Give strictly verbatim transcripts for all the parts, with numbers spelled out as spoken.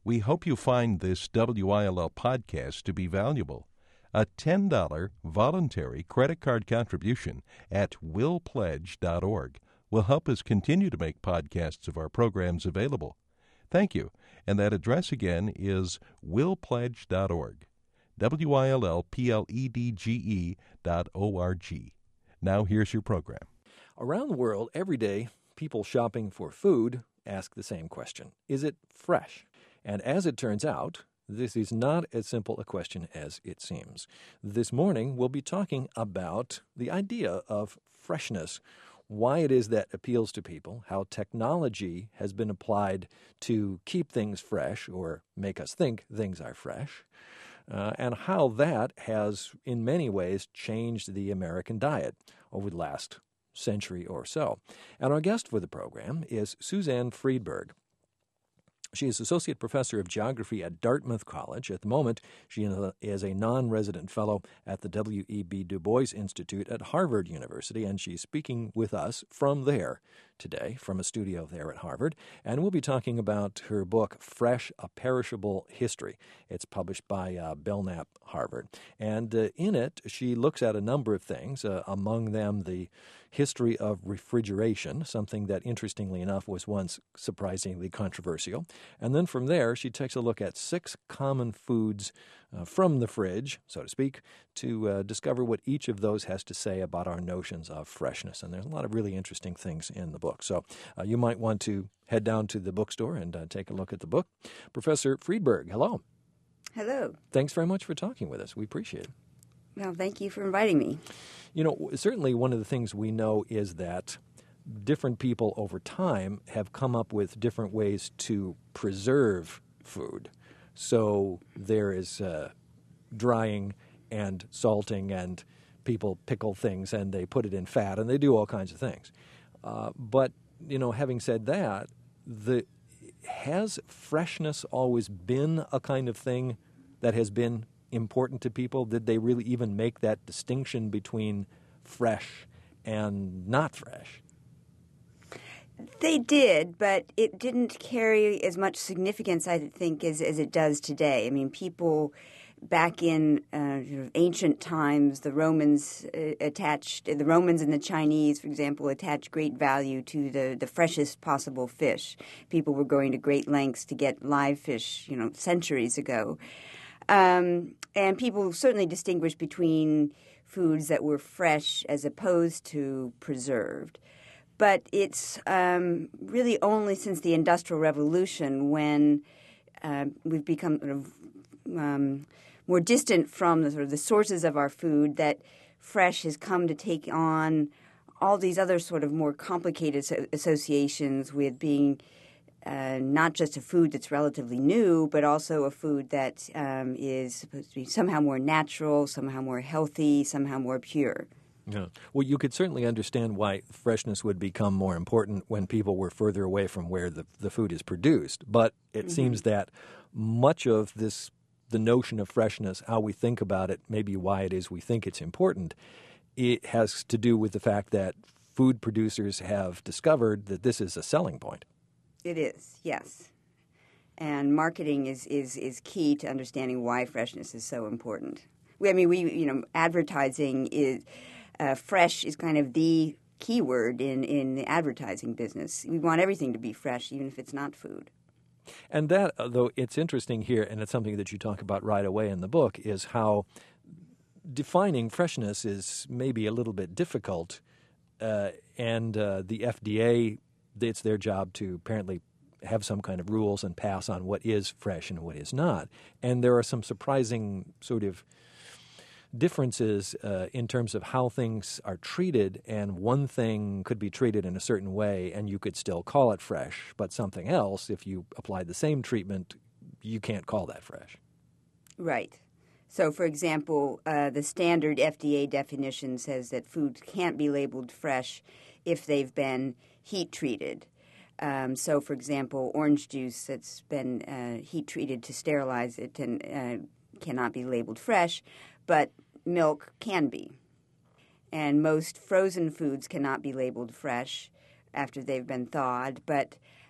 We hope you find this W I L L podcast to be valuable. A ten dollars voluntary credit card contribution at will pledge dot org will help us continue to make podcasts of our programs available. Thank you. And that address again is will pledge dot org. W I L L P L E D G E dot O R G. Now here's your program. Around the world, every day, people shopping for food ask the same question. Is it fresh? And as it turns out, this is not as simple a question as it seems. This morning, we'll be talking about the idea of freshness, why it is that appeals to people, how technology has been applied to keep things fresh or make us think things are fresh, uh, and how that has, in many ways, changed the American diet over the last century or so. And our guest for the program is Suzanne Freedberg. She is Associate Professor of Geography at Dartmouth College. At the moment, she is a non-resident fellow at the W E B Du Bois Institute at Harvard University, and she's speaking with us from there today, from a studio there at Harvard. And we'll be talking about her book, Fresh, A Perishable History. It's published by uh, Belknap Harvard. And uh, in it, she looks at a number of things, uh, among them the history of refrigeration, something that, interestingly enough, was once surprisingly controversial. And then from there, she takes a look at six common foods uh, from the fridge, so to speak, to uh, discover what each of those has to say about our notions of freshness. And there's a lot of really interesting things in the book. So uh, you might want to head down to the bookstore and uh, take a look at the book. Professor Freedberg, hello. Hello. Thanks very much for talking with us. We appreciate it. Well, thank you for inviting me. You know, certainly one of the things we know is that different people over time have come up with different ways to preserve food. So there is uh, drying and salting, and people pickle things and they put it in fat, and they do all kinds of things. Uh, but, you know, having said that, the has freshness always been a kind of thing that has been important to people? Did they really even make that distinction between fresh and not fresh? They did, but it didn't carry as much significance, I think, as, as it does today. I mean, people back in uh, sort of ancient times, the Romans uh, attached, the Romans and the Chinese, for example, attached great value to the, the freshest possible fish. People were going to great lengths to get live fish, you know, centuries ago. Um, and people certainly distinguished between foods that were fresh as opposed to preserved. But it's um, really only since the Industrial Revolution when uh, we've become sort of, um, more distant from the, sort of the sources of our food that fresh has come to take on all these other sort of more complicated so- associations with being Uh, not just a food that's relatively new, but also a food that um, is supposed to be somehow more natural, somehow more healthy, somehow more pure. Yeah. Well, you could certainly understand why freshness would become more important when people were further away from where the, the food is produced. But it mm-hmm. seems that much of this, the notion of freshness, how we think about it, maybe why it is we think it's important, it has to do with the fact that food producers have discovered that this is a selling point. It is, yes. And marketing is, is, is key to understanding why freshness is so important. We, I mean, we you know, advertising is uh, fresh is kind of the keyword in, in the advertising business. We want everything to be fresh, even if it's not food. And that, though, it's interesting here, and it's something that you talk about right away in the book, is how defining freshness is maybe a little bit difficult, uh, and uh, the F D A, it's their job to apparently have some kind of rules and pass on what is fresh and what is not. And there are some surprising sort of differences uh, in terms of how things are treated, and one thing could be treated in a certain way and you could still call it fresh, but something else, if you applied the same treatment, you can't call that fresh. Right. So, for example, uh, the standard F D A definition says that foods can't be labeled fresh if they've been heat treated. Um, so, for example, orange juice that's been uh, heat treated to sterilize it and uh, cannot be labeled fresh, but milk can be. And most frozen foods cannot be labeled fresh after they've been thawed, but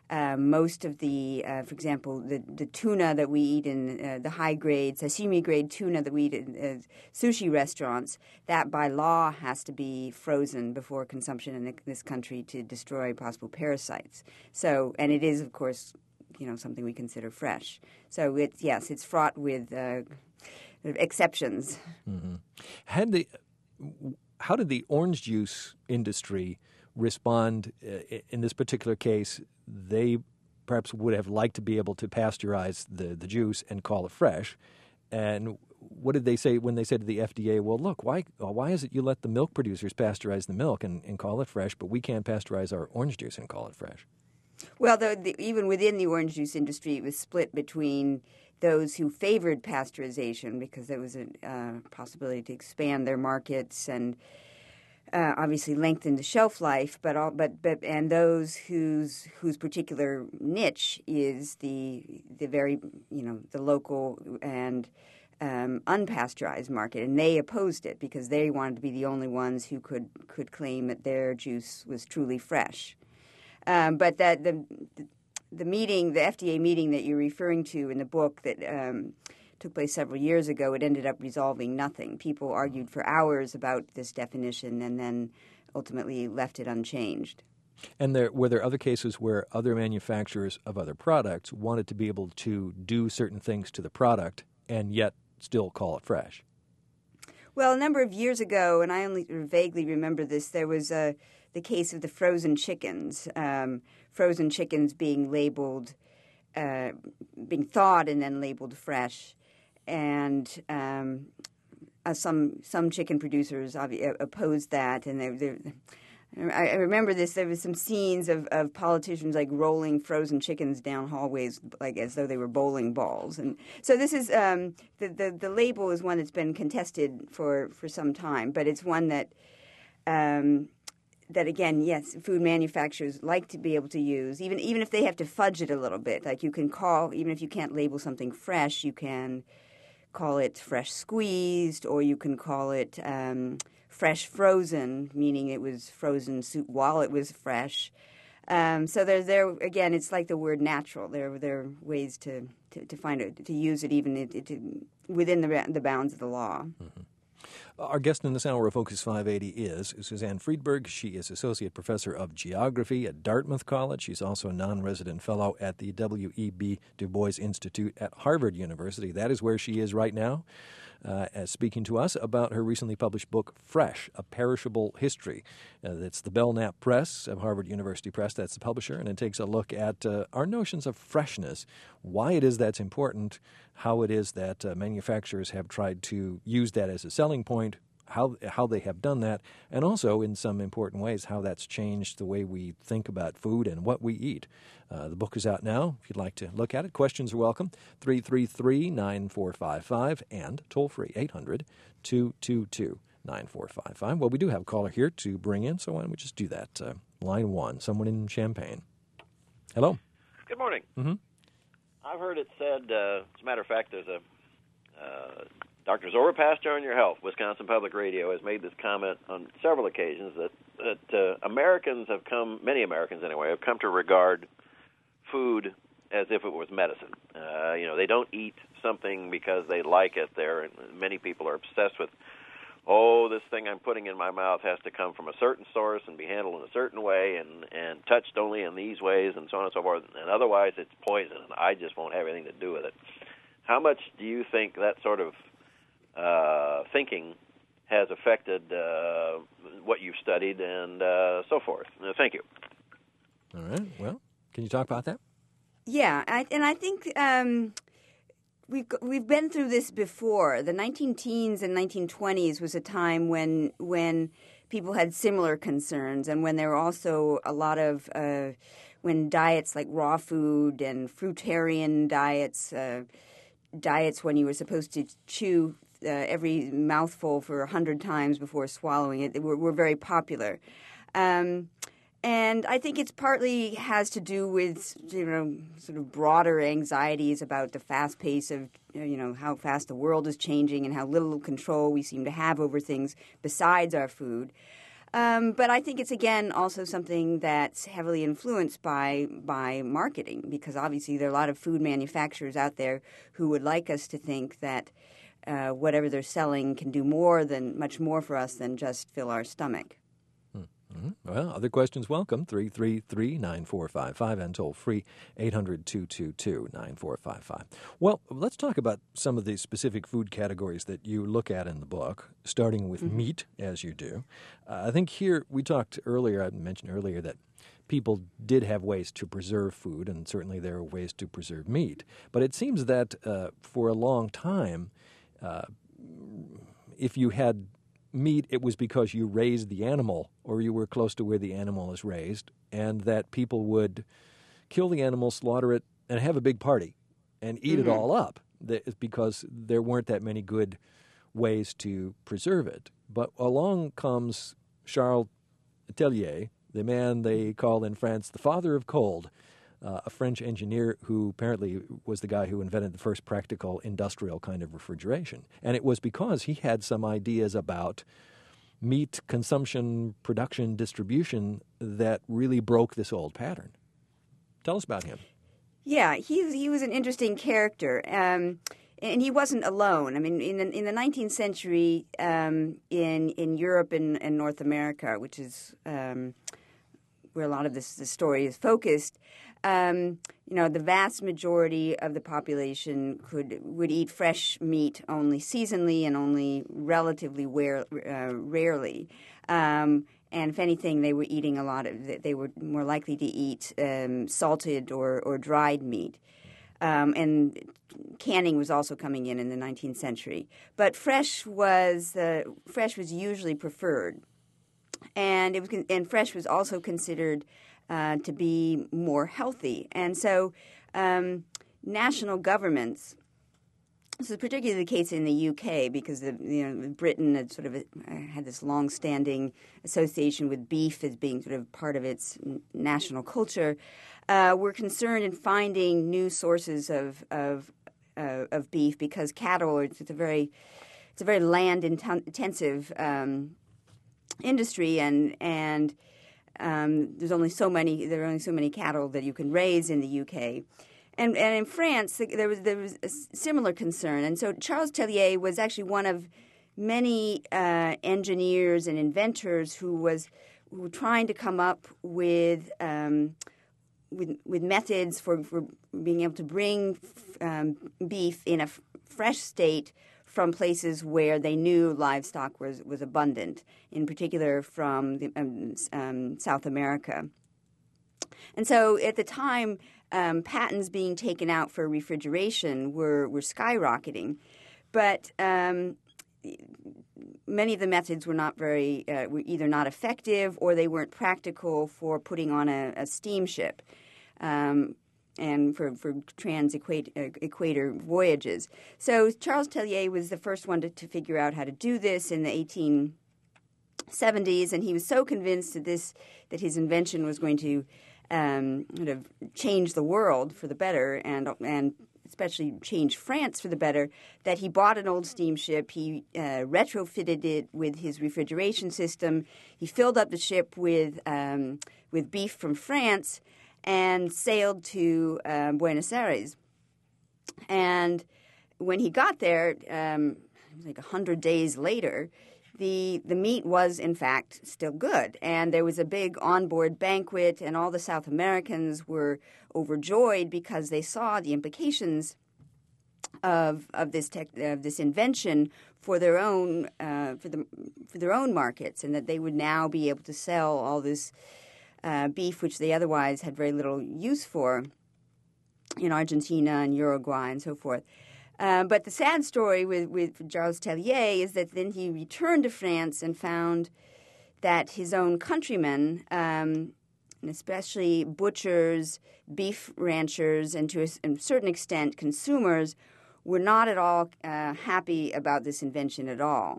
Uh, most of the, uh, for example, the, the tuna that we eat in uh, the high-grade, sashimi-grade tuna that we eat in uh, sushi restaurants, that by law has to be frozen before consumption in this country to destroy possible parasites. So, and it is, of course, you know, something we consider fresh. So, it's, yes, it's fraught with uh, exceptions. Mm-hmm. Had the, how did the orange juice industry respond uh, in this particular case? They perhaps would have liked to be able to pasteurize the, the juice and call it fresh. And what did they say when they said to the F D A, well, look, why why is it you let the milk producers pasteurize the milk and, and call it fresh, but we can't pasteurize our orange juice and call it fresh? Well, the, the, even within the orange juice industry, it was split between those who favored pasteurization because there was a uh, possibility to expand their markets and Uh, obviously lengthen the shelf life, but all, but but and those whose whose particular niche is the the very you know the local and um, unpasteurized market, and they opposed it because they wanted to be the only ones who could could claim that their juice was truly fresh. Um, but that the the meeting, the F D A meeting that you're referring to in the book that. Um, took place several years ago, it ended up resolving nothing. People argued for hours about this definition and then ultimately left it unchanged. And there were there other cases where other manufacturers of other products wanted to be able to do certain things to the product and yet still call it fresh? Well, a number of years ago, and I only vaguely remember this, there was uh, the case of the frozen chickens, um, frozen chickens being labeled, uh, being thawed and then labeled fresh. And um, uh, some some chicken producers obvi- opposed that, and they, they, I remember this. There was some scenes of, of politicians like rolling frozen chickens down hallways, like as though they were bowling balls. And so this is um, the, the the label is one that's been contested for, for some time, but it's one that um, that again, yes, food manufacturers like to be able to use, even even if they have to fudge it a little bit. Like you can call, even if you can't label something fresh, you can call it fresh squeezed, or you can call it um, fresh frozen, meaning it was frozen soup while it was fresh. Um, so there's there again, it's like the word natural. There there are ways to, to, to find it, to use it even it, it, within the the bounds of the law. Mm-hmm. Our guest in this hour of Focus five eighty is Suzanne Friedberg. She is Associate Professor of Geography at Dartmouth College. She's also a non-resident fellow at the W E B Du Bois Institute at Harvard University. That is where she is right now, uh, as speaking to us about her recently published book, Fresh, A Perishable History. Uh, it's the Belknap Press of Harvard University Press. That's the publisher, and it takes a look at uh, our notions of freshness, why it is that's important, how it is that uh, manufacturers have tried to use that as a selling point, how how they have done that, and also in some important ways how that's changed the way we think about food and what we eat. Uh, the book is out now. If you'd like to look at it, questions are welcome. three three three, nine four five five and toll-free eight hundred, two two two, nine four five five. Well, we do have a caller here to bring in, so why don't we just do that? Uh, line one, someone in Champaign. Hello. Good morning. Mm-hmm. I've heard it said, uh, as a matter of fact, there's a uh, Doctor Zora Pastor on Your Health, Wisconsin Public Radio, has made this comment on several occasions that, that uh, Americans have come, many Americans anyway, have come to regard food as if it was medicine. Uh, you know, they don't eat something because they like it. There, and many people are obsessed with, oh, this thing I'm putting in my mouth has to come from a certain source and be handled in a certain way and, and touched only in these ways and so on and so forth, and otherwise it's poison, and I just won't have anything to do with it. How much do you think that sort of uh, thinking has affected uh, what you've studied and uh, so forth? Uh, thank you. All right. Well, can you talk about that? Yeah, I, and I think um, we've we've been through this before. The nineteen teens and nineteen twenties was a time when when people had similar concerns, and when there were also a lot of uh, when diets like raw food and fruitarian diets, uh, diets when you were supposed to chew uh, every mouthful for a hundred times before swallowing it, were, were very popular. Um, And I think it's partly has to do with, you know, sort of broader anxieties about the fast pace of, you know, how fast the world is changing and how little control we seem to have over things besides our food. Um, but I think it's, again, also something that's heavily influenced by by marketing, because obviously there are a lot of food manufacturers out there who would like us to think that uh, whatever they're selling can do more than much more for us than just fill our stomach. Mm-hmm. Well, other questions welcome, three three three, nine four five five, and toll free, eight hundred, two two two, nine four five five. Well, let's talk about some of the specific food categories that you look at in the book, starting with mm-hmm. meat, as you do. Uh, I think here, we talked earlier, I mentioned earlier that people did have ways to preserve food, and certainly there are ways to preserve meat. But it seems that uh, for a long time, uh, if you had meat, it was because you raised the animal or you were close to where the animal is raised, and that people would kill the animal, slaughter it, and have a big party and eat mm-hmm. it all up because there weren't that many good ways to preserve it. But along comes Charles Tellier, the man they call in France the father of cold, uh, a French engineer who apparently was the guy who invented the first practical industrial kind of refrigeration. And it was because he had some ideas about meat consumption, production, distribution that really broke this old pattern. Tell us about him. Yeah, he, he was an interesting character. Um, and he wasn't alone. I mean, in the, in the nineteenth century, um, in in Europe and, and North America, which is um, where a lot of this, this story is focused, um, you know, the vast majority of the population could would eat fresh meat only seasonally and only relatively rare, uh, rarely. Um, and if anything, they were eating a lot of. They were more likely to eat um, salted or, or dried meat. Um, and canning was also coming in in the nineteenth century. But fresh was uh, fresh was usually preferred, and it was and fresh was also considered uh, to be more healthy. And so, um, national governments. This is particularly the case in the U K because the, you know Britain had sort of uh, had this long-standing association with beef as being sort of part of its national culture. Uh, we're concerned in finding new sources of of, uh, of beef because cattle it's, it's a very it's a very land intensive um, industry, and and um, there's only so many there are only so many cattle that you can raise in the U K. And, and in France, there was there was a similar concern, and so Charles Tellier was actually one of many uh, engineers and inventors who was who were trying to come up with um, with, with methods for, for being able to bring um, beef in a f- fresh state from places where they knew livestock was, was abundant, in particular from the, um, um, South America. And so at the time, um, patents being taken out for refrigeration were, were skyrocketing. But um, many of the methods were not very uh, were either not effective or they weren't practical for putting on a, a steamship um, and for, for trans-equator voyages. So Charles Tellier was the first one to, to figure out how to do this in the eighteen seventies, and he was so convinced that this that his invention was going to um, sort of change the world for the better and and especially change France for the better, that he bought an old steamship, he uh, retrofitted it with his refrigeration system, he filled up the ship with um, with beef from France, and sailed to um, Buenos Aires. And when he got there, um, it was like a hundred days later, the the meat was in fact still good, and there was a big onboard banquet, and all the South Americans were overjoyed because they saw the implications of of this tech, of this invention for their own uh, for the for their own markets, and that they would now be able to sell all this uh, beef, which they otherwise had very little use for, in Argentina and Uruguay and so forth. Uh, but the sad story with, with Charles Tellier is that then he returned to France and found that his own countrymen, um, and especially butchers, beef ranchers, and to a, a certain extent consumers, were not at all uh, happy about this invention at all.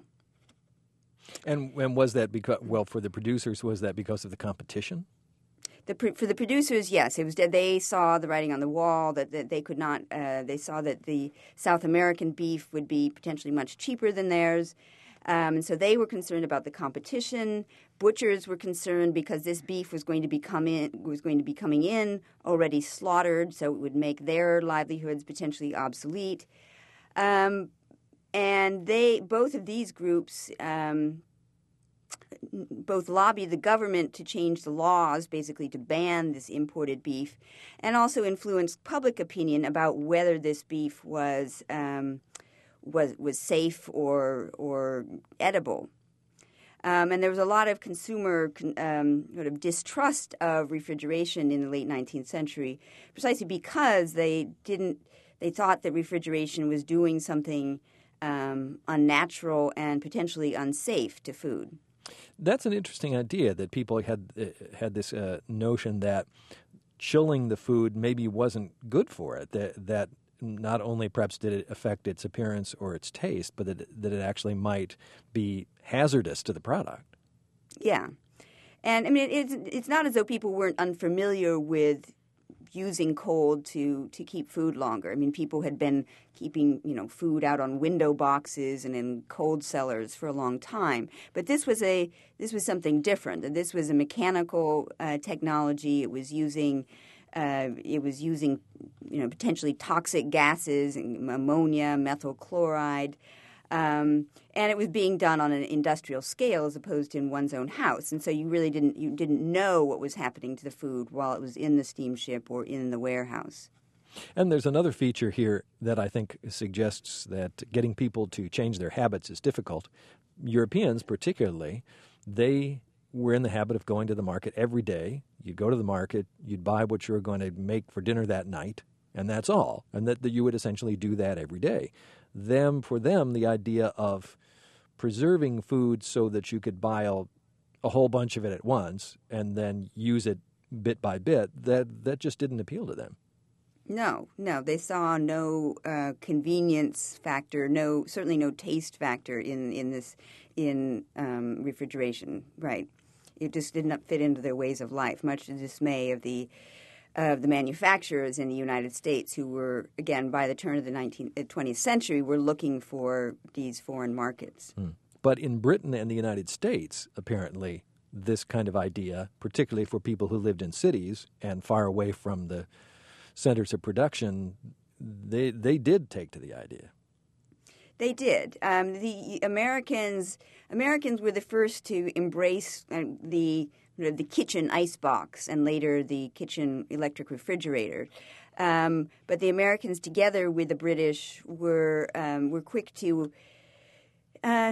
And, and was that because, well, for the producers, was that because of the competition? The, for the producers, yes, it was. They saw the writing on the wall that, that they could not. Uh, they saw that the South American beef would be potentially much cheaper than theirs, Um, and so they were concerned about the competition. Butchers were concerned because this beef was going to be come in, was going to be coming in already slaughtered, so it would make their livelihoods potentially obsolete. Um, and they, both of these groups, um, both lobbied the government to change the laws, basically to ban this imported beef, and also influenced public opinion about whether this beef was um, was was safe or or edible. Um, and there was a lot of consumer um, sort of distrust of refrigeration in the late nineteenth century, precisely because they didn't they thought that refrigeration was doing something um, unnatural and potentially unsafe to food. That's an interesting idea, that people had uh, had this uh, notion that chilling the food maybe wasn't good for it, that that not only perhaps did it affect its appearance or its taste, but that, that it actually might be hazardous to the product. Yeah. And, I mean, it's, it's not as though people weren't unfamiliar with using cold to, to keep food longer. I mean, people had been keeping, you know, food out on window boxes and in cold cellars for a long time. But this was a this was something different. This was a mechanical uh, technology. It was using uh, it was using, you know, potentially toxic gases, ammonia, methyl chloride. Um, and it was being done on an industrial scale as opposed to in one's own house, and so you really didn't you didn't know what was happening to the food while it was in the steamship or in the warehouse. And there's another feature here that I think suggests that getting people to change their habits is difficult. Europeans, particularly, they were in the habit of going to the market every day. You'd go to the market, you'd buy what you were going to make for dinner that night, and that's all. And that, that you would essentially do that every day. Them for them, the idea of preserving food so that you could buy a, a whole bunch of it at once and then use it bit by bit, that that just didn't appeal to them. No, no, they saw no uh, convenience factor, no certainly no taste factor in in this in um, refrigeration. Right, it just did not fit into their ways of life. Much to the dismay of the of the manufacturers in the United States, who were, again, by the turn of the nineteenth, twentieth century, were looking for these foreign markets. Hmm. But in Britain and the United States, apparently, this kind of idea, particularly for people who lived in cities and far away from the centers of production, they they did take to the idea. They did. Um, the Americans Americans were the first to embrace uh, the the kitchen icebox and later the kitchen electric refrigerator. Um, but the Americans, together with the British, were um, were quick to uh,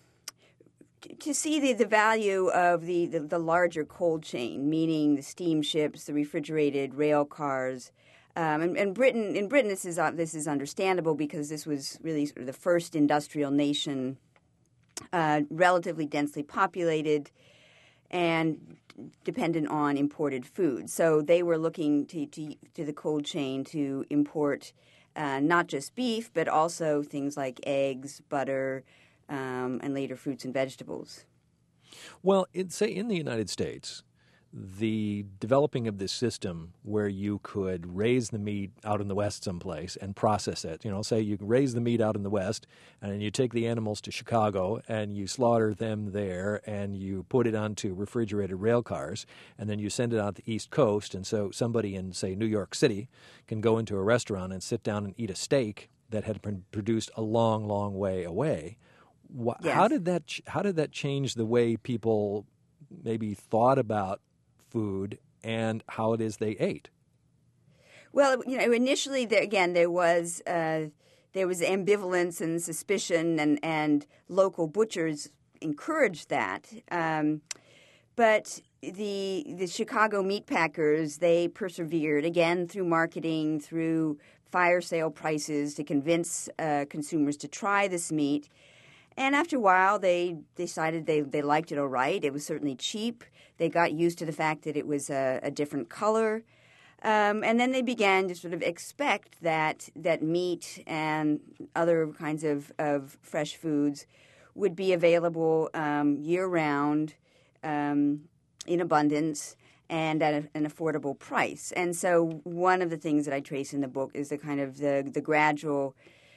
to see the, the value of the, the, the larger cold chain, meaning the steamships, the refrigerated rail cars. Um, and, and Britain, in Britain, this is uh, this is understandable because this was really sort of the first industrial nation, uh, relatively densely populated, and dependent on imported food. So they were looking to to, to the cold chain to import uh, not just beef, but also things like eggs, butter, um, and later fruits and vegetables. Well, it, say in the United States, the developing of this system where you could raise the meat out in the West someplace and process it. You know, say you raise the meat out in the West and you take the animals to Chicago and you slaughter them there and you put it onto refrigerated rail cars and then you send it out the East Coast. And so somebody in, say, New York City can go into a restaurant and sit down and eat a steak that had been produced a long, long way away. Yes. How did that, how did that change the way people maybe thought about food and how it is they ate? Well, you know, initially, there, again, there was uh, there was ambivalence and suspicion, and, and local butchers encouraged that. Um, but the the Chicago meat packers, they persevered, again, through marketing, through fire sale prices to convince uh, consumers to try this meat. And after a while, they decided they, they liked it all right. It was certainly cheap. They got used to the fact that it was a, a different color. Um, and then they began to sort of expect that that meat and other kinds of, of fresh foods would be available um, year-round um, in abundance and at a, an affordable price. And so one of the things that I trace in the book is the kind of the, the gradual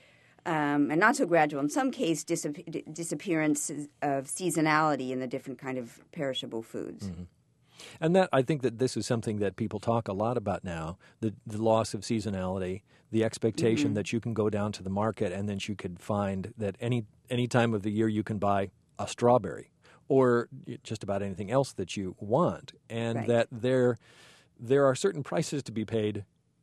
um, and not so gradual, in some case, disap- disappearance of seasonality in the different kind of perishable foods. Mm-hmm. And that I think that this is something that people talk a lot about now, the, the loss of seasonality, the expectation mm-hmm. that you can go down to the market and then you could find that any any time of the year you can buy a strawberry or just about anything else that you want, and right. that there there are certain prices to be paid,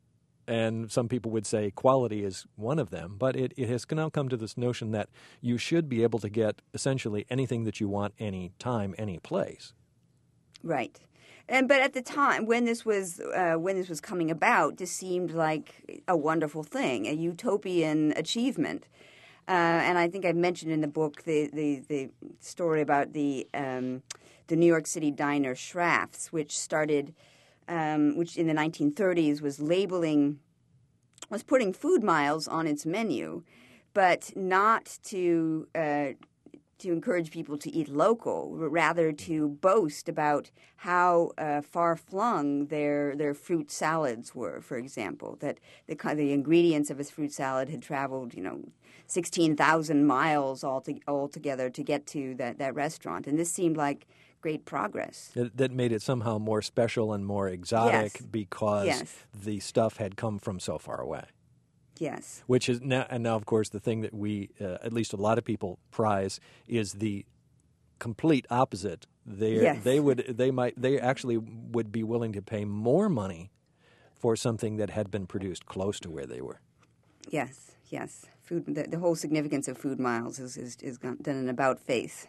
and some people would say quality is one of them, but it, it has now come to this notion that you should be able to get essentially anything that you want any time, any place. Right. And but at the time when this was uh, when this was coming about, this seemed like a wonderful thing, a utopian achievement. Uh, and I think I mentioned in the book the, the, the story about the um, the New York City diner Schrafft's, which started, um, which in the nineteen thirties was labeling, was putting food miles on its menu, but not to uh, to encourage people to eat local, rather to boast about how uh, far-flung their their fruit salads were, for example, that the the ingredients of a fruit salad had traveled, you know, sixteen thousand miles all to, altogether to get to that, that restaurant. And this seemed like great progress. That, that made it somehow more special and more exotic yes. because yes. the stuff had come from so far away. Yes. Which is now, and now, of course, the thing that we, uh, at least a lot of people prize, is the complete opposite. They yes. they would they might they actually would be willing to pay more money for something that had been produced close to where they were. Yes, yes. Food. The, the whole significance of food miles is is, is done in about face.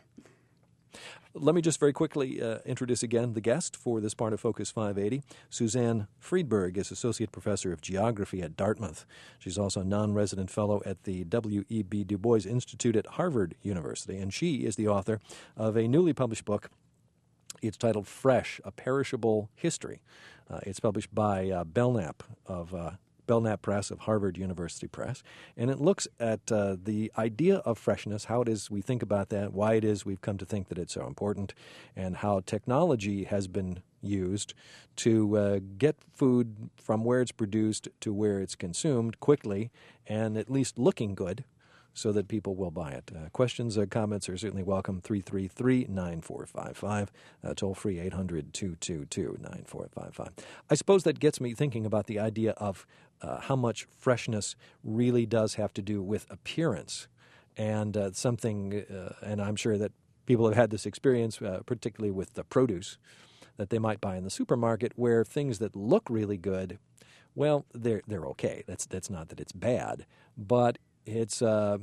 Let me just very quickly uh, introduce again the guest for this part of Focus five eighty. Suzanne Friedberg is Associate Professor of Geography at Dartmouth. She's also a non-resident fellow at the W E B Du Bois Institute at Harvard University, and she is the author of a newly published book. It's titled Fresh, A Perishable History. Uh, it's published by uh, Belknap of uh, Belknap Press of Harvard University Press, and it looks at uh, the idea of freshness, how it is we think about that, why it is we've come to think that it's so important, and how technology has been used to uh, get food from where it's produced to where it's consumed quickly and at least looking good, so that people will buy it. Uh, questions or comments are certainly welcome. three three three, nine four five five, uh, toll free eight hundred, two two two, nine four five five. I suppose that gets me thinking about the idea of uh, how much freshness really does have to do with appearance. And uh, something, uh, and I'm sure that people have had this experience, uh, particularly with the produce that they might buy in the supermarket, where things that look really good, well, they're they're okay. That's that's not that it's bad, but It's uh,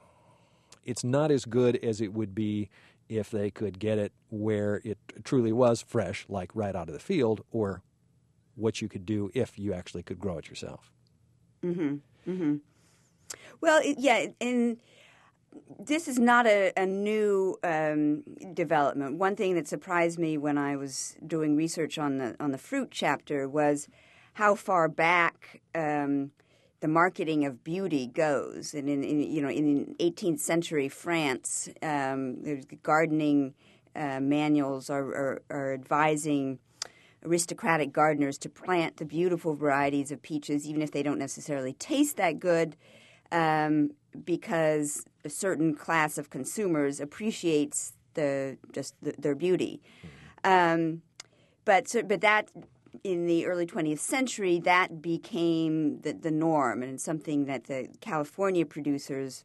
it's not as good as it would be if they could get it where it truly was fresh, like right out of the field, or what you could do if you actually could grow it yourself. Mm-hmm. Mm-hmm. Well, it, yeah, and this is not a, a new um, development. One thing that surprised me when I was doing research on the on the fruit chapter was how far back Um, the marketing of beauty goes. And in, in you know in eighteenth century France, um, there's gardening uh, manuals are, are, are advising aristocratic gardeners to plant the beautiful varieties of peaches, even if they don't necessarily taste that good, um, because a certain class of consumers appreciates the just the, their beauty. Um, but so, but that. In the early twentieth century, that became the, the norm, and it's something that the California producers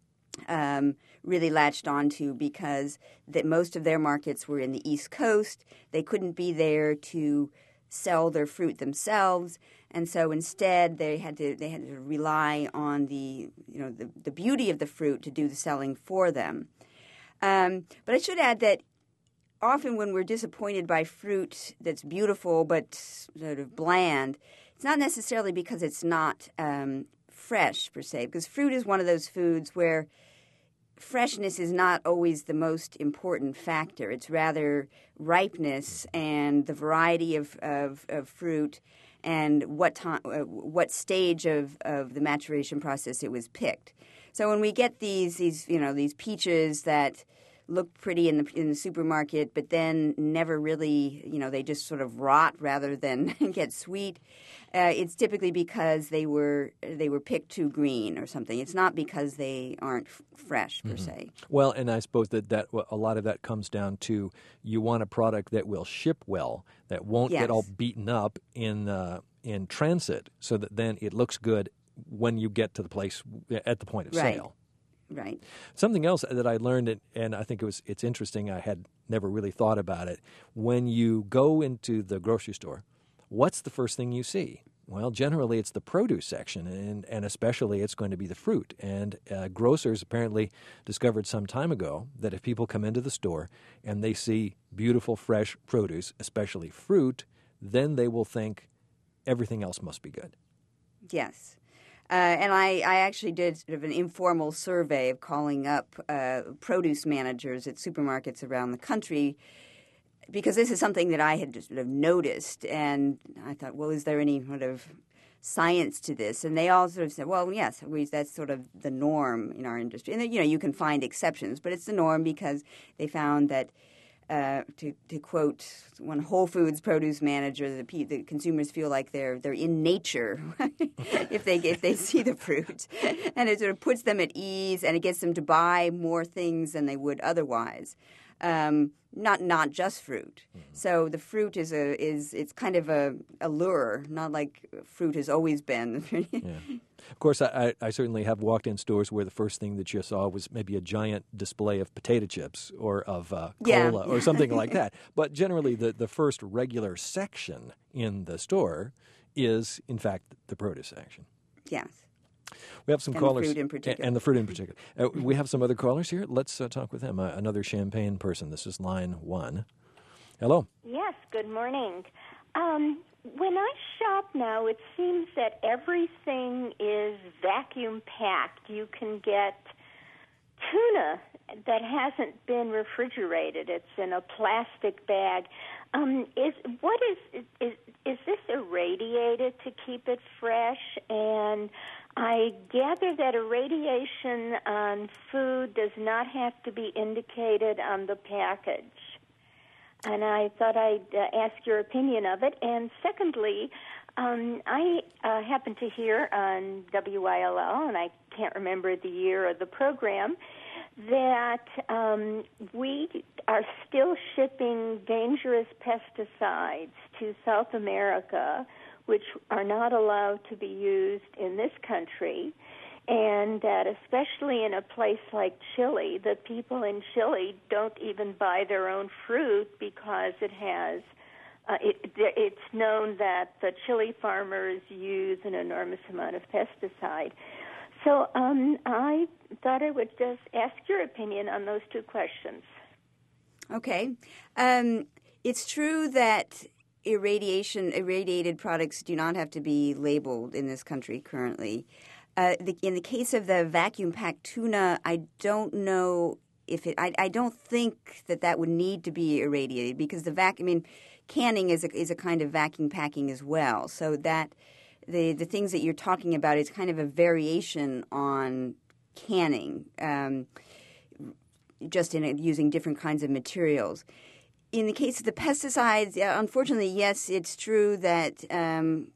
um, really latched onto, because that most of their markets were in the East Coast. They couldn't be there to sell their fruit themselves, and so instead they had to they had to rely on the you know the, the beauty of the fruit to do the selling for them. Um, but I should add that often when we're disappointed by fruit that's beautiful but sort of bland, it's not necessarily because it's not um, fresh per se, because fruit is one of those foods where freshness is not always the most important factor. It's rather ripeness and the variety of, of, of fruit and what time, uh, what stage of, of the maturation process it was picked. So when we get these these you know these peaches that look pretty in the in the supermarket, but then never really, you know, they just sort of rot rather than get sweet. Uh, it's typically because they were they were picked too green or something. It's not because they aren't f- fresh per Mm-hmm. se. Well, and I suppose that, that a lot of that comes down to you want a product that will ship well, that won't Yes. get all beaten up in uh, in transit, so that then it looks good when you get to the place at the point of Right. sale. Right. Something else that I learned, and I think it was it's interesting. I had never really thought about it. When you go into the grocery store, what's the first thing you see? Well, generally it's the produce section, and, and especially it's going to be the fruit. And uh, grocers apparently discovered some time ago that if people come into the store and they see beautiful, fresh produce, especially fruit, then they will think everything else must be good. Yes. Uh, and I, I actually did sort of an informal survey of calling up uh, produce managers at supermarkets around the country, because this is something that I had just sort of noticed, and I thought, well, is there any sort of science to this? And they all sort of said, well, yes, we, that's sort of the norm in our industry. And, you know, you can find exceptions, but it's the norm because they found that, uh, to, to quote one Whole Foods produce manager, the, pe- the consumers feel like they're they're in nature if they if they see the fruit, and it sort of puts them at ease, and it gets them to buy more things than they would otherwise. Um, not not just fruit. Mm-hmm. So the fruit is a is it's kind of a, a lure, not like fruit has always been. Yeah. Of course, I, I certainly have walked in stores where the first thing that you saw was maybe a giant display of potato chips or of uh, cola yeah. or something like that. But generally, the, the first regular section in the store is, in fact, the produce section. Yes. We have some and callers. The fruit in particular. And the fruit in particular. Uh, we have some other callers here. Let's uh, talk with them. Uh, another Champaign person. This is line one. Hello. Yes, good morning. Um, when I shop now, it seems that everything is vacuum packed. You can get tuna that hasn't been refrigerated. It's in a plastic bag. Um, is what is is is this irradiated to keep it fresh? And I gather that irradiation on food does not have to be indicated on the package. And I thought I'd uh, ask your opinion of it. And secondly, um, I uh, happened to hear on W I L L, and I can't remember the year or the program, that um, we are still shipping dangerous pesticides to South America, which are not allowed to be used in this country, and that especially in a place like Chile, the people in Chile don't even buy their own fruit because it has, uh, it, it's known that the Chile farmers use an enormous amount of pesticide. So um, I thought I would just ask your opinion on those two questions. Okay. Um, it's true that irradiation, irradiated products do not have to be labeled in this country currently. Uh, the, in the case of the vacuum-packed tuna, I don't know if it. I, I don't think that that would need to be irradiated because the vac. I mean, canning is a, is a kind of vacuum packing as well. So that the the things that you're talking about is kind of a variation on canning, um, just in a, using different kinds of materials. In the case of the pesticides, uh, unfortunately, yes, it's true that um,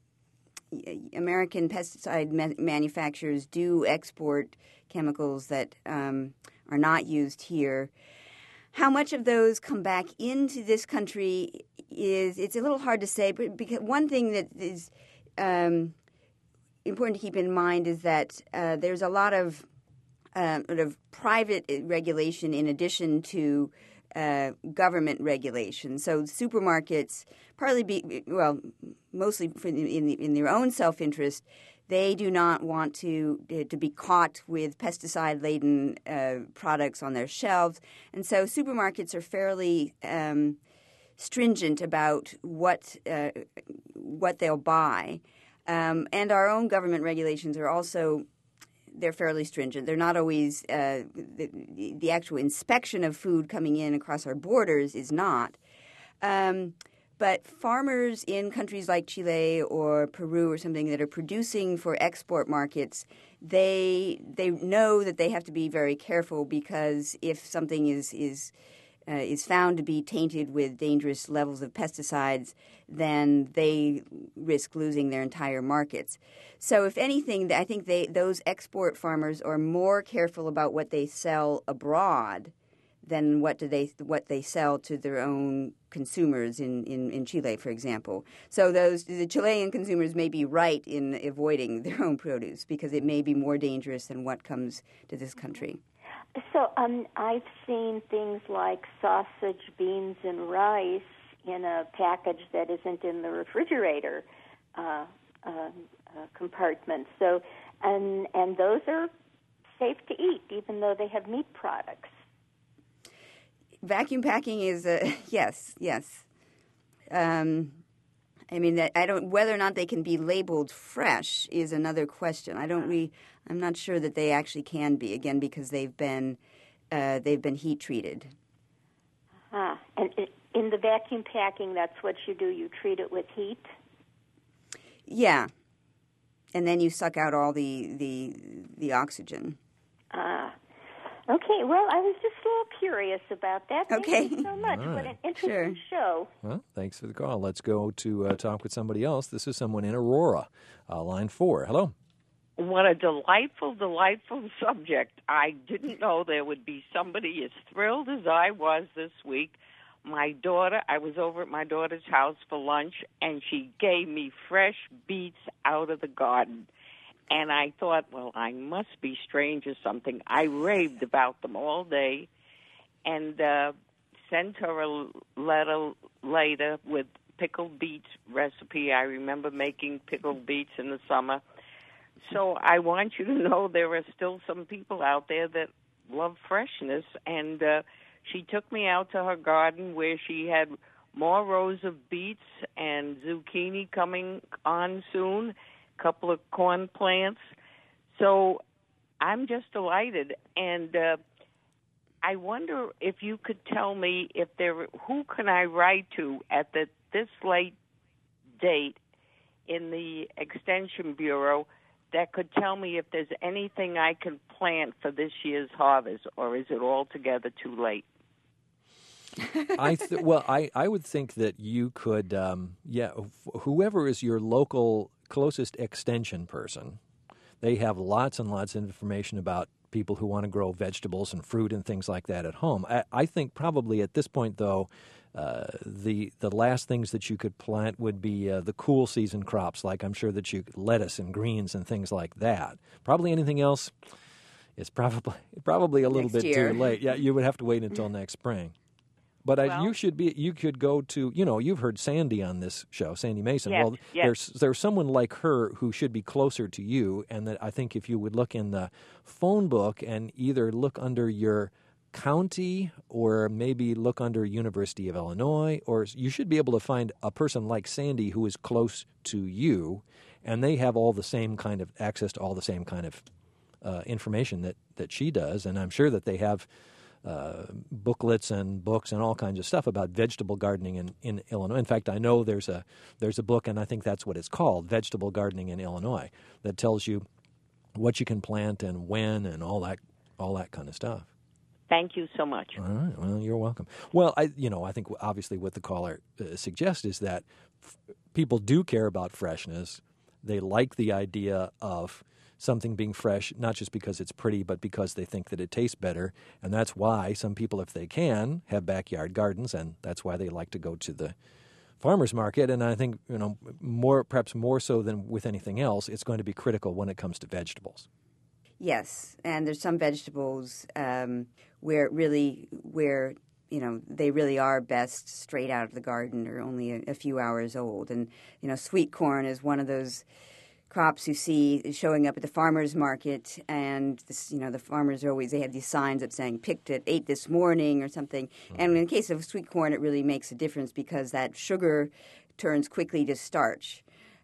American pesticide ma- manufacturers do export chemicals that um, are not used here. How much of those come back into this country is it's a little hard to say. But because one thing that is um, important to keep in mind is that uh, there's a lot of uh, sort of private regulation in addition to Uh, government regulation. So supermarkets, partly be well, mostly for in, the, in their own self-interest, they do not want to to be caught with pesticide-laden uh, products on their shelves, and so supermarkets are fairly um, stringent about what uh, what they'll buy, um, and our own government regulations are also. They're fairly stringent. They're not always uh, the, the actual inspection of food coming in across our borders is not. Um, But farmers in countries like Chile or Peru or something that are producing for export markets, they they know that they have to be very careful, because if something is is uh, is found to be tainted with dangerous levels of pesticides, then they risk losing their entire markets. So if anything, I think they those export farmers are more careful about what they sell abroad than what do they what they sell to their own consumers in, in, in Chile, for example. So those the Chilean consumers may be right in avoiding their own produce, because it may be more dangerous than what comes to this country. So um, I've seen things like sausage, beans, and rice in a package that isn't in the refrigerator uh, uh, uh, compartment. So, and and those are safe to eat, even though they have meat products. Vacuum packing is a yes, yes. Um, I mean, that I don't whether or not they can be labeled fresh is another question. I don't. We. I'm not sure that they actually can be. Again, because they've been uh, they've been heat treated. Ah, and in the vacuum packing, that's what you do. You treat it with heat. Yeah, and then you suck out all the the the oxygen. Ah. Okay, well, I was just a little curious about that. Thank okay. you so much. Right. What an interesting Sure. show. Well, thanks for the call. Let's go to uh, talk with somebody else. This is someone in Aurora, uh, line four. Hello. What a delightful, delightful subject. I didn't know there would be somebody as thrilled as I was this week. My daughter, I was over at my daughter's house for lunch, and she gave me fresh beets out of the garden. And I thought, well, I must be strange or something. I raved about them all day and uh, sent her a letter later with pickled beets recipe. I remember making pickled beets in the summer. So I want you to know there are still some people out there that love freshness. And uh, she took me out to her garden where she had more rows of beets and zucchini coming on soon, couple of corn plants. So I'm just delighted. And uh, I wonder if you could tell me if there, who can I write to at the, this late date in the Extension Bureau that could tell me if there's anything I can plant for this year's harvest, or is it altogether too late? I th- well, I, I would think that you could, um, yeah, wh- whoever is your local closest extension person, they have lots and lots of information about people who want to grow vegetables and fruit and things like that at home. I, I think probably at this point, though, uh, the the last things that you could plant would be uh, the cool season crops, like I'm sure that you lettuce and greens and things like that. Probably anything else is probably probably a little Next bit year. too late. Yeah, you would have to wait until next spring. But I, Well- you should be. You could go to. You know, you've heard Sandy on this show, Sandy Mason. Yes, well, yes. there's there's someone like her who should be closer to you, and that I think if you would look in the phone book and either look under your county or maybe look under University of Illinois, or you should be able to find a person like Sandy who is close to you, and they have all the same kind of access to all the same kind of uh, information that that she does, and I'm sure that they have. Uh, booklets and books and all kinds of stuff about vegetable gardening in, in Illinois. In fact, I know there's a there's a book, and I think that's what it's called, Vegetable Gardening in Illinois, that tells you what you can plant and when and all that all that kind of stuff. Thank you so much. All right. Well, you're welcome. Well, I you know I think obviously what the caller uh, suggests is that f- people do care about freshness. They like the idea of something being fresh, not just because it's pretty, but because they think that it tastes better. And that's why some people, if they can, have backyard gardens, and that's why they like to go to the farmer's market. And I think, you know, more perhaps more so than with anything else, it's going to be critical when it comes to vegetables. Yes, and there's some vegetables um, where it really where you know they really are best straight out of the garden or only a, a few hours old. And you know, sweet corn is one of those crops you see showing up at the farmer's market, and this, you know the farmers are always they have these signs up saying picked at eight this morning or something. Mm-hmm. And in the case of sweet corn, it really makes a difference because that sugar turns quickly to starch.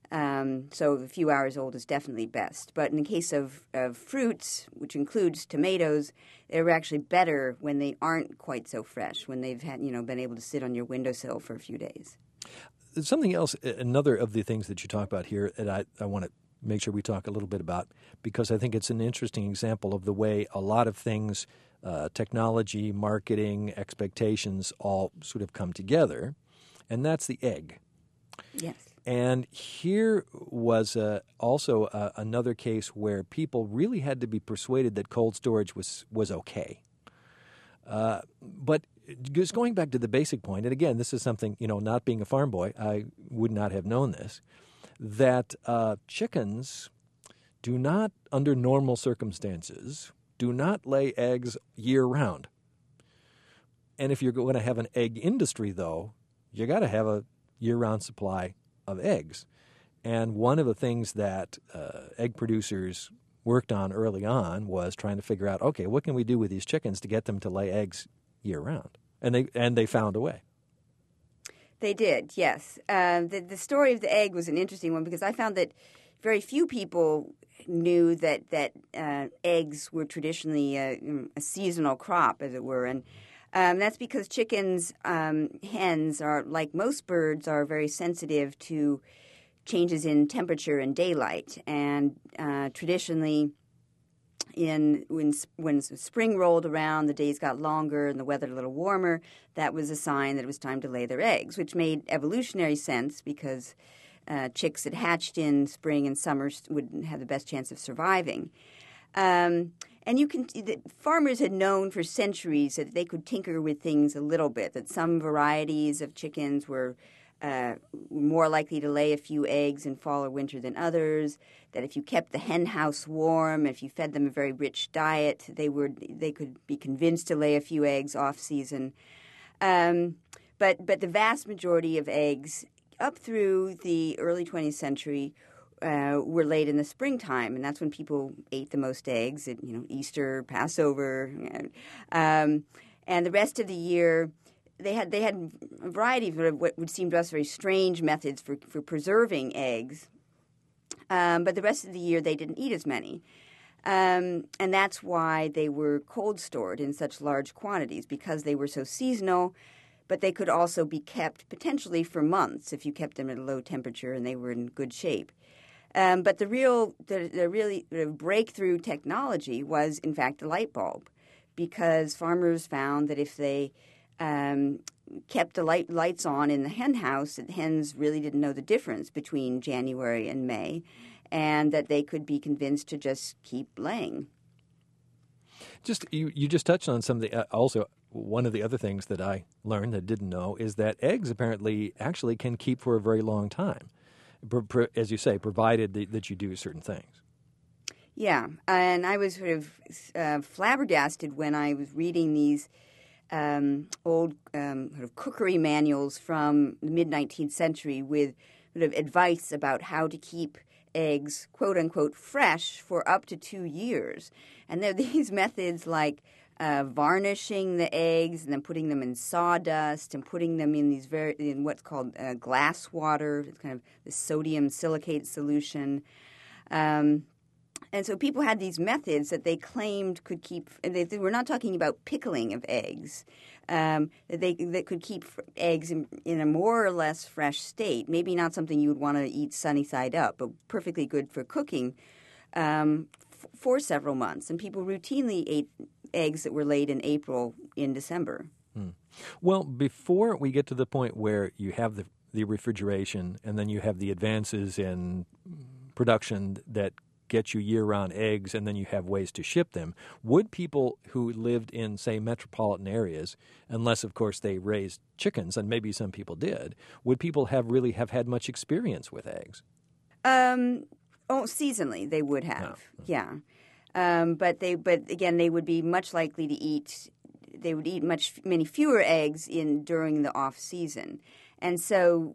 Um, so a few hours old is definitely best. But in the case of, of fruits, which includes tomatoes, they're actually better when they aren't quite so fresh, when they've had you know been able to sit on your windowsill for a few days. something else, another of the things that you talk about here, and I, I want to make sure we talk a little bit about, because I think it's an interesting example of the way a lot of things, uh, technology, marketing, expectations, all sort of come together, and that's the egg. Yes. And here was uh, also uh, another case where people really had to be persuaded that cold storage was, was okay. Uh, but just going back to the basic point, and again, this is something, you know, not being a farm boy, I would not have known this, that uh, chickens do not, under normal circumstances, do not lay eggs year-round. And if you're going to have an egg industry, though, you got to have a year-round supply of eggs. And one of the things that uh, egg producers worked on early on was trying to figure out, okay, what can we do with these chickens to get them to lay eggs year-round? And they and they found a way. They did, yes. Uh, the, the story of the egg was an interesting one because I found that very few people knew that, that uh, eggs were traditionally a, a seasonal crop, as it were. And um, that's because chickens, um, hens, are like most birds, are very sensitive to changes in temperature and daylight. And uh, traditionally, in when when spring rolled around, the days got longer and the weather a little warmer, that was a sign that it was time to lay their eggs, which made evolutionary sense because uh, chicks that hatched in spring and summer would have the best chance of surviving. Um, and you can the farmers had known for centuries that they could tinker with things a little bit, that some varieties of chickens were Uh, more likely to lay a few eggs in fall or winter than others, that if you kept the hen house warm, if you fed them a very rich diet, they were they could be convinced to lay a few eggs off-season. Um, but, but the vast majority of eggs up through the early twentieth century uh, were laid in the springtime, and that's when people ate the most eggs at, you know, Easter, Passover. Um, and the rest of the year, They had they had a variety of what would seem to us very strange methods for, for preserving eggs, um, but the rest of the year they didn't eat as many. Um, and that's why they were cold stored in such large quantities, because they were so seasonal, but they could also be kept potentially for months if you kept them at a low temperature and they were in good shape. Um, but the real, the, the really the breakthrough technology was, in fact, the light bulb, because farmers found that if they Um, kept the light, lights on in the hen house, that hens really didn't know the difference between January and May, and that they could be convinced to just keep laying. Just you, you just touched on some of the, uh, also one of the other things that I learned that I didn't know is that eggs apparently actually can keep for a very long time, pr- pr- as you say, provided that, that you do certain things. Yeah, and I was sort of uh, flabbergasted when I was reading these Um, old um, sort of cookery manuals from the mid-nineteenth century with sort of advice about how to keep eggs, quote-unquote, fresh for up to two years. And there are these methods like uh, varnishing the eggs and then putting them in sawdust and putting them in these very in what's called uh, glass water. It's kind of the sodium silicate solution. Um And so people had these methods that they claimed could keep – they, they were not talking about pickling of eggs, um, that they that could keep eggs in, in a more or less fresh state, maybe not something you would want to eat sunny side up, but perfectly good for cooking um, f- for several months. And people routinely ate eggs that were laid in April in December. Hmm. Well, before we get to the point where you have the, the refrigeration and then you have the advances in production that – get you year-round eggs, and then you have ways to ship them. Would people who lived in, say, metropolitan areas, unless, of course, they raised chickens, and maybe some people did, would people have really have had much experience with eggs? Um, oh, seasonally they would have, no. yeah. Um, but they, but again, they would be much likely to eat. They would eat much many fewer eggs in during the off season, and so.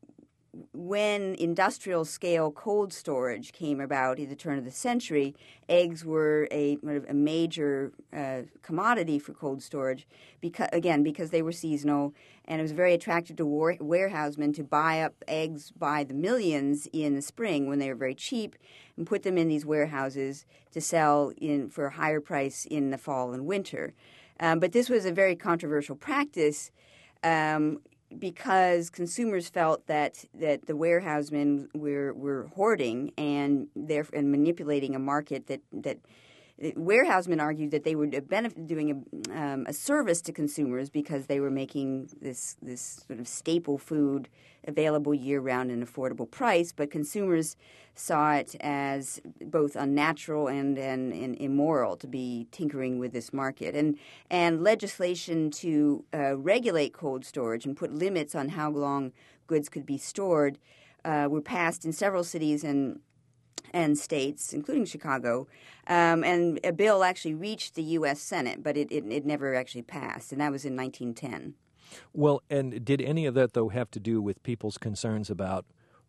When industrial-scale cold storage came about at the turn of the century, eggs were a, a major uh, commodity for cold storage, because, again, because they were seasonal, and it was very attractive to war- warehousemen to buy up eggs by the millions in the spring when they were very cheap and put them in these warehouses to sell in for a higher price in the fall and winter. Um, but this was a very controversial practice. Um, because consumers felt that, that the warehousemen were were hoarding and therefore and manipulating a market that that warehousemen argued that they were benefit, doing a, um, a service to consumers because they were making this this sort of staple food available year-round at an affordable price, but consumers saw it as both unnatural and, and, and immoral to be tinkering with this market. And, and legislation to uh, regulate cold storage and put limits on how long goods could be stored uh, were passed in several cities and and states, including Chicago, um, and a bill actually reached the U S Senate, but it, it, it never actually passed, and that was in nineteen ten. Well, and did any of that, though, have to do with people's concerns about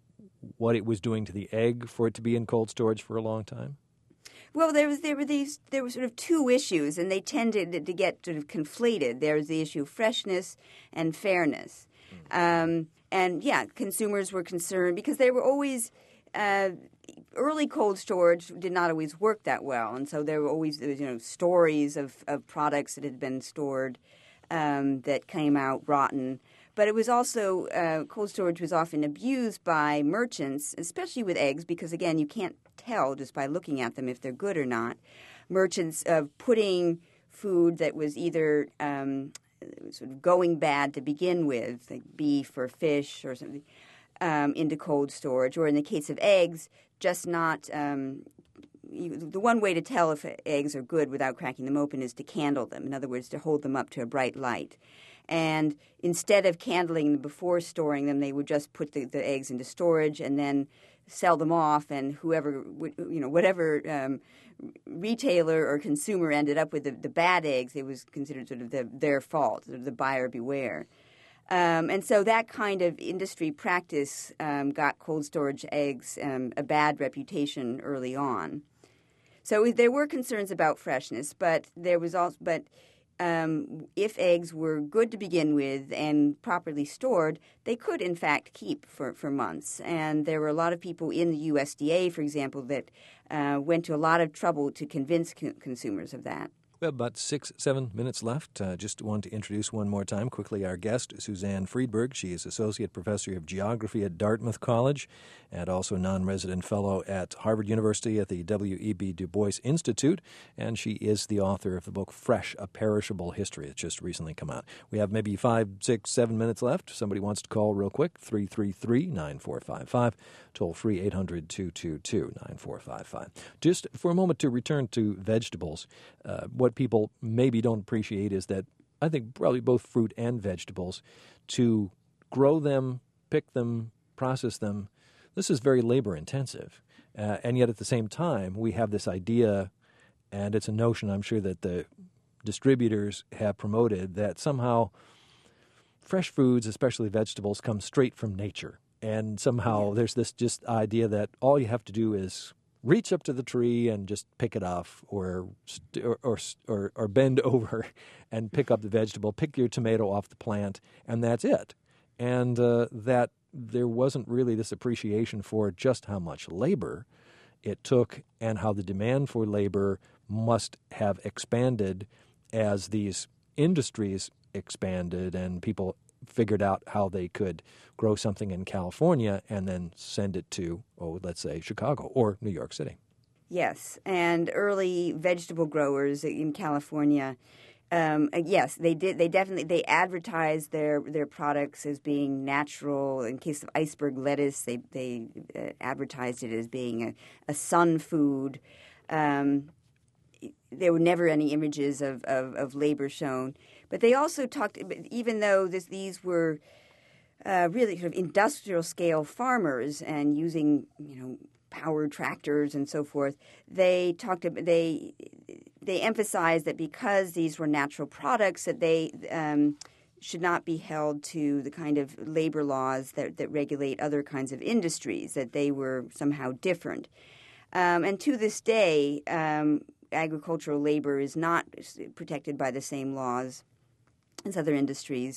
what it was doing to the egg for it to be in cold storage for a long time? Well, there was there were these there were sort of two issues, and they tended to get sort of conflated. There was the issue of freshness and fairness, um, and yeah, consumers were concerned because they were always. Uh, Early cold storage did not always work that well, and so there were always you know stories of, of products that had been stored um, that came out rotten. But it was also uh, cold storage was often abused by merchants, especially with eggs, because again you can't tell just by looking at them if they're good or not. Merchants of putting food that was either um, sort of going bad to begin with, like beef or fish or something. Um, into cold storage, or in the case of eggs, just not um, you, the one way to tell if eggs are good without cracking them open is to candle them. In other words, to hold them up to a bright light. And instead of candling them before storing them, they would just put the, the eggs into storage and then sell them off. And whoever, you know, whatever um, retailer or consumer ended up with the, the bad eggs, it was considered sort of the, their fault, sort of the buyer beware. Um, and so that kind of industry practice um, got cold storage eggs um, a bad reputation early on. So there were concerns about freshness, but there was also, but um, if eggs were good to begin with and properly stored, they could in fact keep for, for months. And there were a lot of people in the U S D A, for example, that uh, went to a lot of trouble to convince co- consumers of that. We have about six, seven minutes left. Uh, just want to introduce one more time quickly our guest, Suzanne Friedberg. She is Associate Professor of Geography at Dartmouth College and also non-resident fellow at Harvard University at the W E B Du Bois Institute. And she is the author of the book Fresh, A Perishable History. It's just recently come out. We have maybe five, six, seven minutes left. Somebody wants to call real quick, three three three, nine four five five, toll free eight hundred, two two two, nine four five five. Just for a moment to return to vegetables, uh, what people maybe don't appreciate is that I think probably both fruit and vegetables, to grow them, pick them, process them, this is very labor intensive. Uh, and yet at the same time, we have this idea, and it's a notion I'm sure that the distributors have promoted, that somehow fresh foods, especially vegetables, come straight from nature. And somehow yeah. there's this just idea that all you have to do is reach up to the tree and just pick it off, or or or, or bend over and pick up the vegetable, pick your tomato off the plant, and that's it. And uh, that there wasn't really this appreciation for just how much labor it took and how the demand for labor must have expanded as these industries expanded and people figured out how they could grow something in California and then send it to, oh, let's say Chicago or New York City. Yes, and early vegetable growers in California, um, yes, they did. They definitely they advertised their their products as being natural. In case of iceberg lettuce, they they uh, advertised it as being a, a sun food. Um, there were never any images of, of, of labor shown. But they also talked, even though this, these were uh, really sort of industrial-scale farmers and using, you know, power tractors and so forth, they talked. They they emphasized that because these were natural products, that they um, should not be held to the kind of labor laws that, that regulate other kinds of industries. That they were somehow different. Um, and to this day, um, agricultural labor is not protected by the same laws as other industries,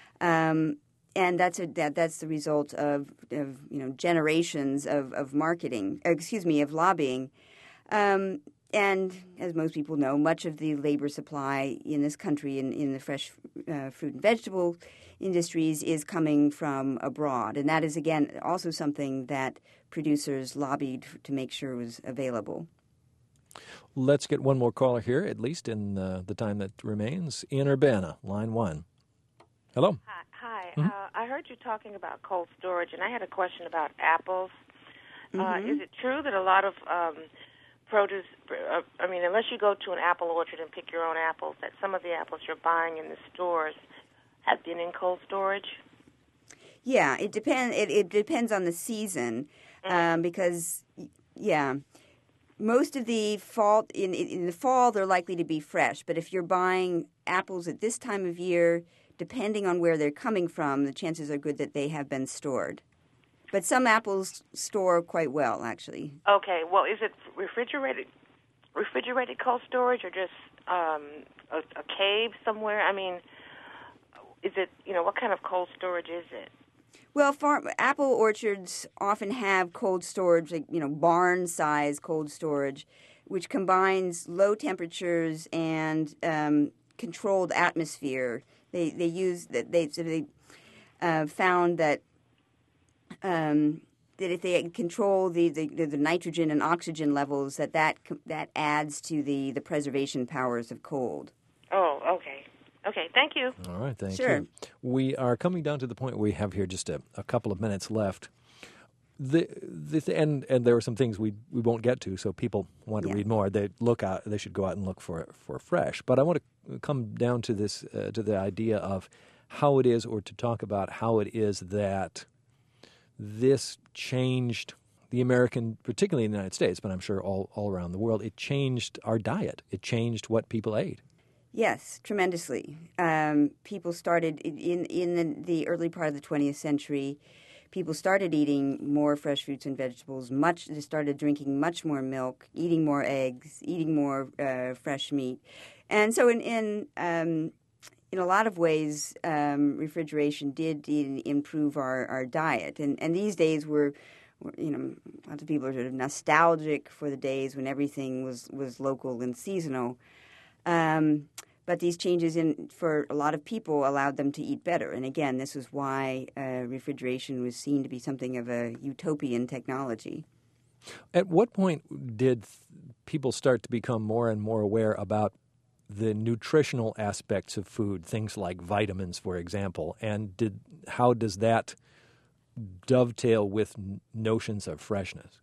um, and that's a, that that's the result of, of you know generations of, of marketing, excuse me, of lobbying. Um, and as most people know, much of the labor supply in this country in, in the fresh uh, fruit and vegetable industries is coming from abroad. And that is, again, also something that producers lobbied to make sure was available. Let's get one more caller here, at least in uh, the time that remains. In Urbana, line one. Hello. Hi. hi. Mm-hmm. Uh, I heard you talking about cold storage, and I had a question about apples. Mm-hmm. Uh, is it true that a lot of um, produce, uh, I mean, unless you go to an apple orchard and pick your own apples, that some of the apples you're buying in the stores have been in cold storage? Yeah, it depends. It, it depends on the season, mm. um, because yeah, most of the fall in in the fall they're likely to be fresh. But if you're buying apples at this time of year, depending on where they're coming from, the chances are good that they have been stored. But some apples store quite well, actually. Okay. Well, is it refrigerated, refrigerated cold storage, or just um, a, a cave somewhere? I mean, is it, you know, what kind of cold storage is it? Well, farm, apple orchards often have cold storage, like, you know, barn-size cold storage, which combines low temperatures and um, controlled atmosphere. They they use that they so they uh, found that. Um, that if they control the, the, the nitrogen and oxygen levels, that that, that adds to the, the preservation powers of cold. Oh, okay. Okay, thank you. All right, thank sure. you. We are coming down to the point where we have here just a, a couple of minutes left. The, the and and there are some things we, we won't get to, so people want to yeah. read more. They look out. They should go out and look for for fresh. But I want to come down to this uh, to the idea of how it is, or to talk about how it is that this changed the American, particularly in the United States, but I'm sure all, all around the world, it changed our diet. It changed what people ate. Yes, tremendously. Um, people started, in, in the, the early part of the twentieth century, people started eating more fresh fruits and vegetables, much. They started drinking much more milk, eating more eggs, eating more uh, fresh meat. And so in, in um, in a lot of ways, um, refrigeration did in, improve our, our diet. And, and these days we're, we're, you know, lots of people are sort of nostalgic for the days when everything was, was local and seasonal. Um, but these changes in for a lot of people allowed them to eat better. And again, this is why uh, refrigeration was seen to be something of a utopian technology. At what point did people start to become more and more aware about the nutritional aspects of food, things like vitamins, for example, and did how does that dovetail with notions of freshness?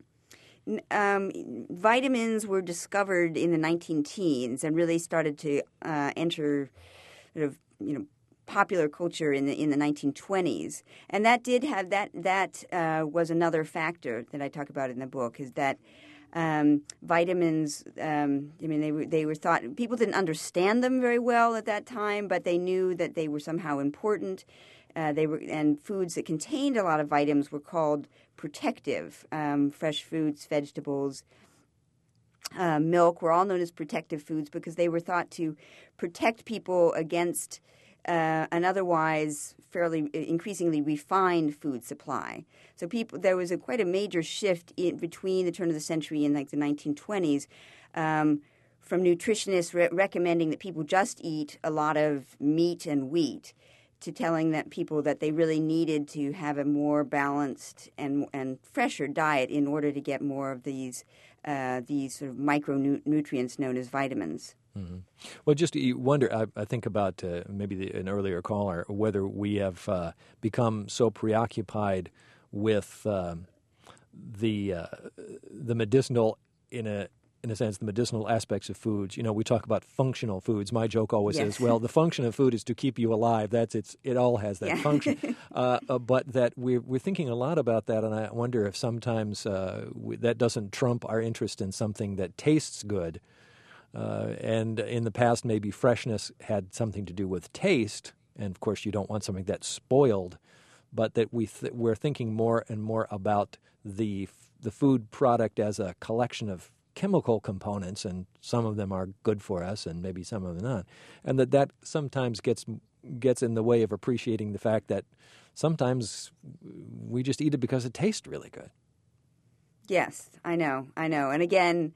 Um, vitamins were discovered in the nineteen teens and really started to uh, enter sort of, you know, popular culture in the in the nineteen twenties, and that did have that that uh, was another factor that I talk about in the book, is that um, vitamins. Um, I mean, they were they were thought people didn't understand them very well at that time, but they knew that they were somehow important. Uh, they were and foods that contained a lot of vitamins were called protective. Um, fresh fruits, vegetables, uh, milk were all known as protective foods because they were thought to protect people against uh, an otherwise fairly increasingly refined food supply. So people, there was a quite a major shift in between the turn of the century and like the nineteen twenties. Um, from nutritionists re- recommending that people just eat a lot of meat and wheat, to telling that people that they really needed to have a more balanced and and fresher diet in order to get more of these uh, these sort of micronutrients known as vitamins. Mm-hmm. Well, just you wonder, I, I think about uh, maybe the, an earlier caller, whether we have uh, become so preoccupied with uh, the uh, the medicinal in a in a sense, the medicinal aspects of foods. You know, we talk about functional foods. My joke always yes. is, well, the function of food is to keep you alive. That's it's. It all has that yeah. function. uh, uh, but that we're, we're thinking a lot about that, and I wonder if sometimes uh, we, that doesn't trump our interest in something that tastes good. Uh, and in the past, maybe freshness had something to do with taste. And, of course, you don't want something that's spoiled. But that we th- we're thinking more and more about the the food product as a collection of chemical components, and some of them are good for us and maybe some of them not, and that that sometimes gets gets in the way of appreciating the fact that sometimes we just eat it because it tastes really good. Yes, I know, I know. And again,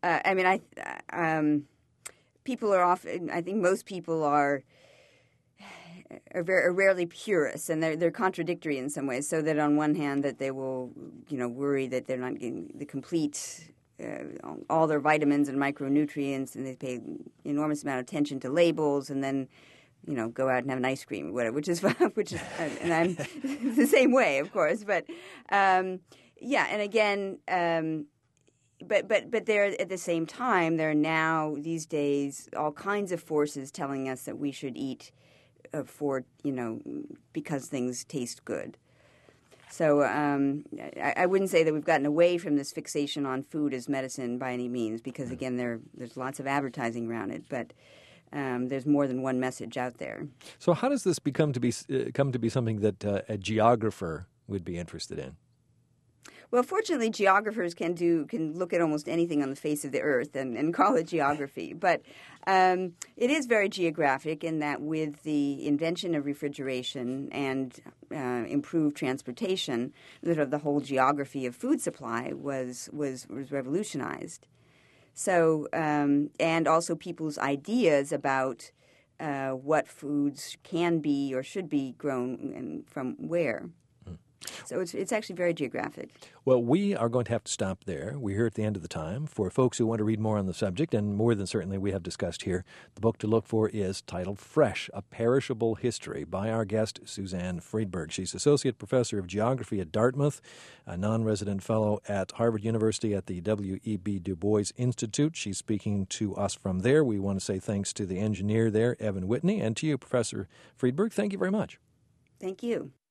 uh, I mean, I um, people are often. I think most people are. Are, very, are rarely purists, and they're they're contradictory in some ways. So that on one hand, that they will, you know, worry that they're not getting the complete, uh, all their vitamins and micronutrients, and they pay enormous amount of attention to labels, and then, you know, go out and have an ice cream, whatever, which is which is, and I'm the same way, of course. But um, yeah, and again. Um, But but but there at the same time, there are now these days all kinds of forces telling us that we should eat uh, for you know because things taste good. So um, I, I wouldn't say that we've gotten away from this fixation on food as medicine by any means, because again, there there's lots of advertising around it, but um, there's more than one message out there. So how does this become to be uh, come to be something that uh, a geographer would be interested in? Well, fortunately, geographers can do can look at almost anything on the face of the earth and, and call it geography. But um, it is very geographic in that with the invention of refrigeration and uh, improved transportation, sort of the whole geography of food supply was was, was revolutionized. So um, and also people's ideas about uh, what foods can be or should be grown and from where. So it's it's actually very geographic. Well, we are going to have to stop there. We're here at the end of the time. For folks who want to read more on the subject, and more than certainly we have discussed here, the book to look for is titled Fresh, A Perishable History by our guest, Suzanne Freedberg. She's Associate Professor of Geography at Dartmouth, a non-resident fellow at Harvard University at the W E B Du Bois Institute. She's speaking to us from there. We want to say thanks to the engineer there, Evan Whitney, and to you, Professor Freedberg. Thank you very much. Thank you.